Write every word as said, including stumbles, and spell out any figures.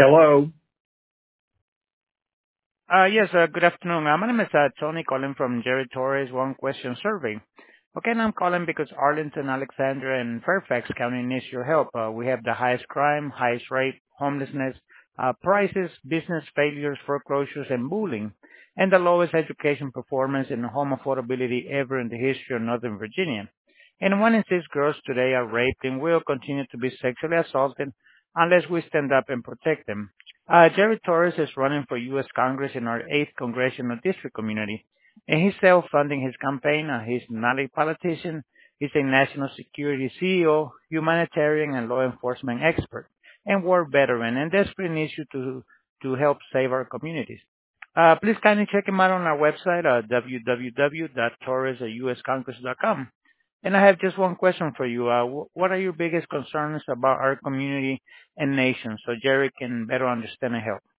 Hello. Uh Yes, uh good afternoon. Uh My name is uh Tony calling from Jerry Torres One Question Survey. Okay, and I'm calling because Arlington, Alexandria, and Fairfax County needs your help. Uh We have the highest crime, highest rate, homelessness, uh prices, business failures, foreclosures, and bullying, and the lowest education performance and home affordability ever in the history of Northern Virginia. And one in six girls today are raped and will continue to be sexually assaulted unless we stand up and protect them. Uh, Jerry Torres is running for U S. Congress in our eighth Congressional District community, and he's self-funding his campaign. Uh, he's not a politician. He's a national security C E O, humanitarian and law enforcement expert, and war veteran, and desperately needs you to, to help save our communities. Uh, please kindly check him out on our website, uh, w w w dot torres at u s congress dot com. And I have just one question for you. Uh, wh- what are your biggest concerns about our community and nation so Jerry can better understand and help?